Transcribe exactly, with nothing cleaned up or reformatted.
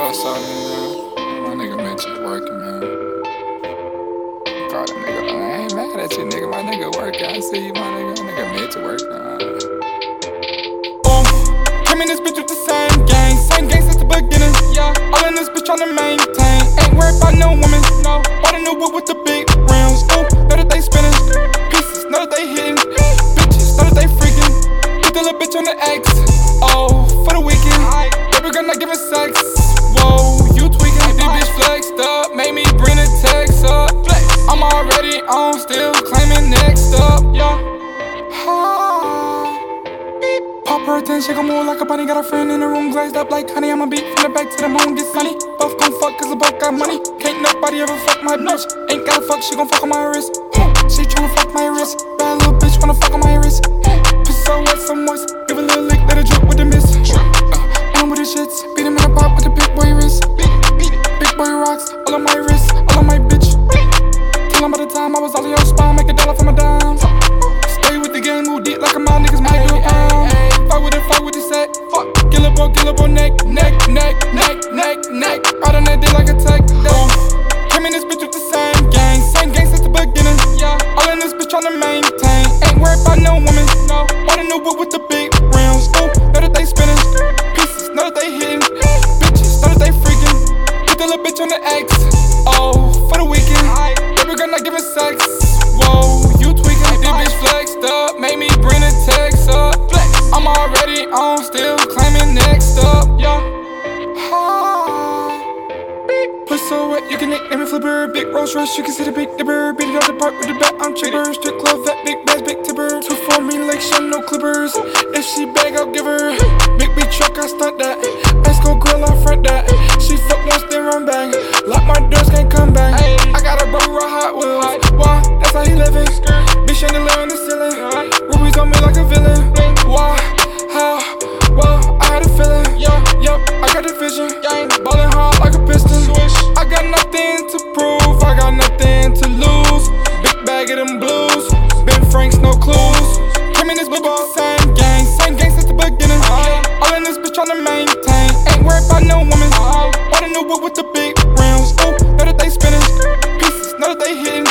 what's up, man? My nigga Mitch is working, man. Call that nigga. I ain't mad at you, nigga. My nigga working. I see you, my nigga. My nigga Mitch working. Boom. Came in this bitch with the same gang. Same gang since the beginning. Yeah. All in this bitch tryna maintain. Ain't worried about no woman. No. Bought a new whip with the big rims. Ooh, know that they spinning. Pieces, know that they hitting. Bitches, know that they freaking. Put the little bitch on the X. Oh, for the weekend. Baby girl not giving sex. Whoa, you tweaking. This bitch flexed up. Made me bring the text up. I'm already on, still claiming next up. Yeah. Pop her attention, she gon' move like a bunny. Got a friend in the room glazed up like honey. I'ma beat from the back to the moon, get sunny. Both gon' fuck cause the both got money. Can't nobody ever fuck my bitch. Ain't gotta fuck, she gon' fuck on my wrist. She tryna fuck my wrist. Bad little bitch wanna fuck on my wrist. Put so wet, some moist. Give a little lick, let it drip with the mist. I'm with the shits, beat him in the pop with the big boy wrist. Big boy rocks, all on my wrist, all on my bitch. Tell him by the time I was all in your spine, make a dollar for my dimes. Stay with the game, move deep like a mile, niggas might do a pound. Fight with it, fight with the set. Killable, killable, neck, neck, neck, neck, neck, neck. Right on that dick like a tech. Came in this bitch with the same gang, same gang since the beginning. Yeah, all in this bitch tryna maintain. Ain't worried about no woman. No, bought a new whip with the big rims. Ooh, know that they spinning. Pieces, know that they hitting. Bitches, know that they freaking. Put the little bitch on the X. Oh, for the weekend. Baby girl not giving sex. Whoa, you tweaking. This bitch flexed up. Made me bring the text up. I'm already on, still claiming next up. Yeah. Push so wet, you can nickname it Flipper. Big Rolls Royce, you can see the big dipper. Beat it out the park with the bat, I'm chipper. Strip club, that big bass, big tipper. Two for me, like shun, no clippers. If she bag, I'll give her. Big big truck, I stunt that. Ice go grill, I front that. She fuck once, then run back. Lock my doors, can't come back. I got a brother with Hot Wheels. Why? That's how he living. Big chandelier on the ceiling. Rubies on me like a villain. Why? How? Well, I had a feeling. Yeah, yep, I got the vision. Ballin' hard like a piston. I got nothing to prove, I got nothing to lose. Big bag of them blues. Ben Franks, no clues. Came in this bitch with the same gang, same gang since the beginning. All in this bitch tryna maintain. Ain't worried about no woman. Bought a new whip with the big rims. Ooh, know that they spinning. Pieces, know that they hitting.